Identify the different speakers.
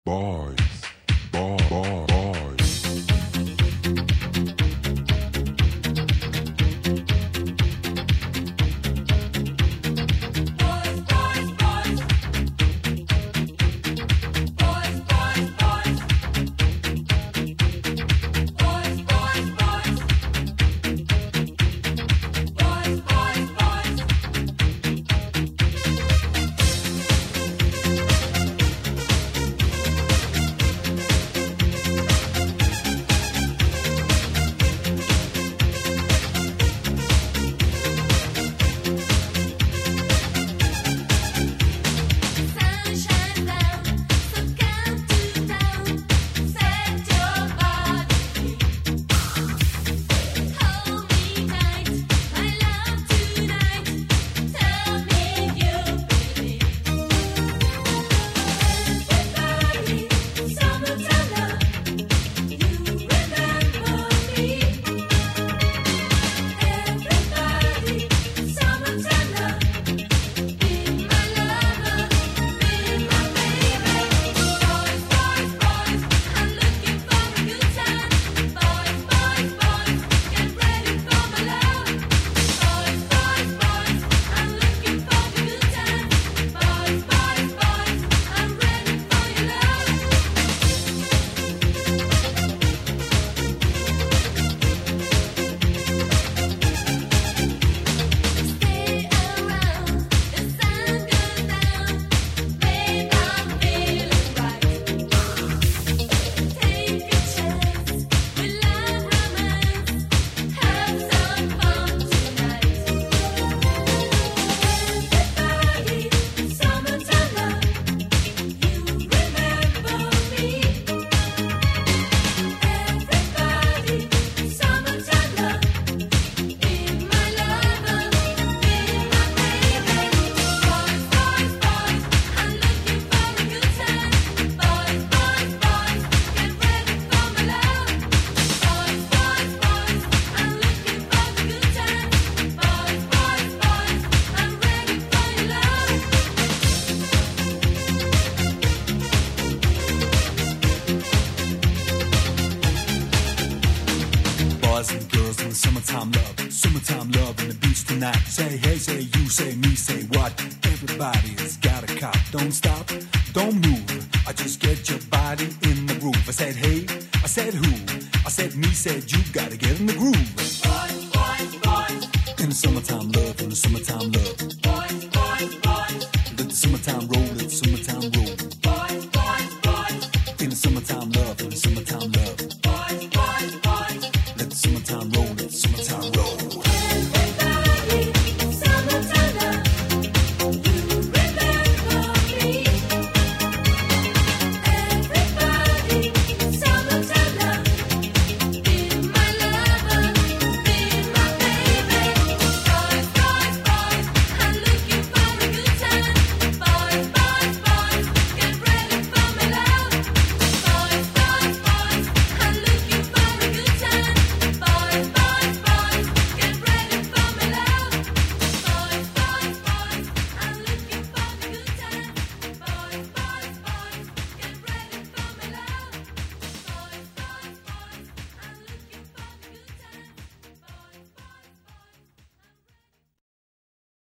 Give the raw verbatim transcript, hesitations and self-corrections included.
Speaker 1: Boys, boy, boy, boys.
Speaker 2: Boys, boys, boys. Boys, boys, boys. Boys, boys, boys. Boys, boys, boys. Sunshine down, so come to town. Set your body free. Hold me tight, my love tonight. Tell me you believe. Everybody, summertime love. You remember me. Everybody, summertime love. Be my lover, be my baby. Boys, boys, boys, I'm looking for a good time. Boys, boys, boys, get ready for my love. Boys, boys, boys, I'm looking for a good time. Boys, boys, boys, I'm ready for your love. Stay around, the sun goes down. Babe, I'm feeling right. Take a chance, we love romance. Have some fun tonight. Everybody, summertime love. You remember me. Everybody, summertime love. Be my lover, be my baby. Boys, boys, boys, I'm looking for a good time. Boys, boys, boys, get ready for my love. Boys, boys, boys, I'm looking for a good time. Boys, boys, boys, I'm ready for your love.
Speaker 3: Boys and girls in the summertime love, summertime love on the beach tonight. Say hey, say you, say me, say what? Everybody's got a cop. Don't stop, don't move. I just get your body in the groove. I said hey, I said who? I said me, said you. Gotta get in the groove.